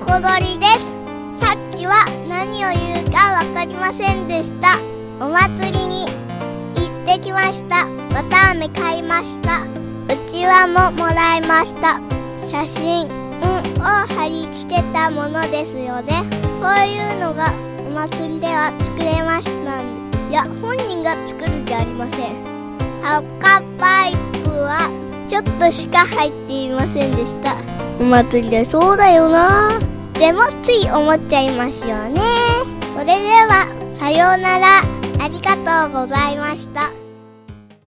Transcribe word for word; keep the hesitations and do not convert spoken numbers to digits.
こどりです。さっきは何を言うかわかりませんでした。お祭りに行ってきました。わたあめ買いました。うちわももらいました。写真、うん、を貼り付けたものですよね。そういうのがお祭りでは作れましたんで。いや、本人が作るじゃありません。赤パイプはちょっとしか入っていませんでした。お祭りでそうだよな。でもつい思っちゃいますよね。それではさようなら。ありがとうございました。